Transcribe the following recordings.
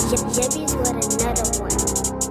Jebby's with another one.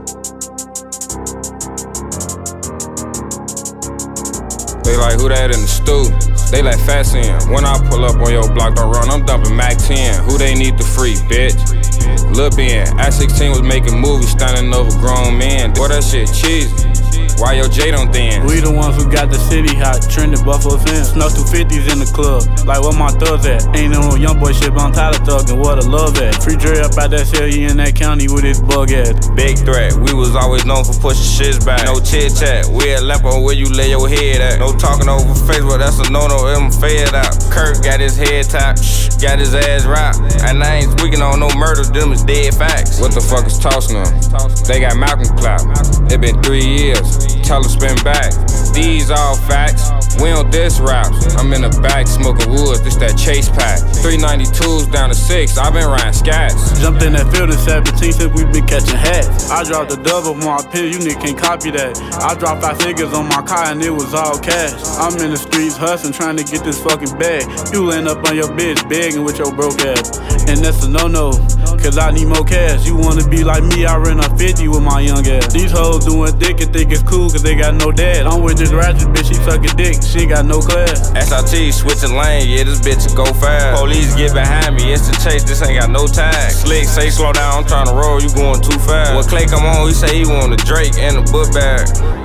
They like, who that in the stew? They like Fassin. When I pull up on your block, don't run, I'm dumping Mac 10. Who they need the free, bitch? Lil' Ben, at 16 was making movies, standing over grown men. Boy, that shit cheesy. Why your J don't thin? We the ones who got the city hot, trending Buffalo fence. Snuck 250s in the club, like where my thugs at? Ain't no young boy shit, but I'm tired of thuggin', what a love at. Free Dre up out that cell, he in that county with his bug at. Big threat, we was always known for pushing shits back. No chit chat, we at Lampo where you lay your head at. No talking over Facebook, that's a no-no, I'm fed out. Kirk got his head tapped, got his ass wrapped. And I ain't speaking on no murder, them is dead facts. What the fuck is tossing them? They got Malcolm clap. It been 3 years. Tell her spin back. These all facts. We don't diss raps. I'm in the back smoking woods. This that chase pack. 392s down to 6. I been riding scats. Jumped in that field in 17 since we been catching hats. I dropped the dub on my pill, you niggas can't copy that. I dropped 5 figures on my car and it was all cash. I'm in the streets hustling, trying to get this fucking bag. You end up on your bitch begging with your broke ass. And that's a no-no, cause I need more cash. You wanna be like me, I ran a 50 with my young ass. These hoes doing dick and think it's cool cause they got no dad. I'm with this ratchet bitch, she suckin' dick, she got no class. SRT switching lane, yeah, this bitch will go fast. Police get behind me, it's the chase, this ain't got no tag. Slick say slow down, I'm tryna roll, you going too fast. When Clay come on, he say he want a Drake and a book bag.